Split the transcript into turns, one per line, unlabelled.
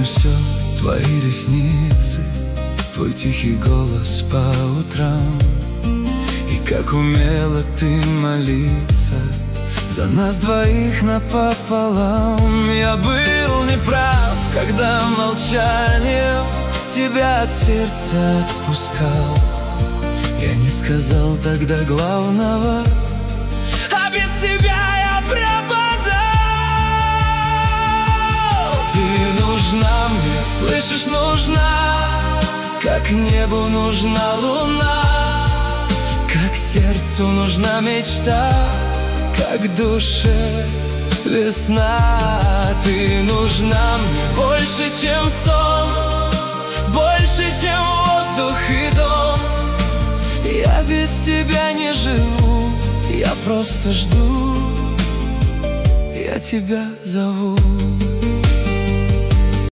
помню все, твои ресницы, твой тихий голос по утрам. И как умела ты молиться за нас двоих напополам. Я был неправ, когда молчанием тебя от сердца отпускал. Я не сказал тогда главного, а без тебя я пропадал. Ты нужна мне, слышишь, нужна, как небу нужна луна, как сердцу нужна мечта, как душе весна. Ты нужна мне больше, чем сон, больше, чем воздух и дом. Я без тебя не живу, я просто жду, я тебя зову.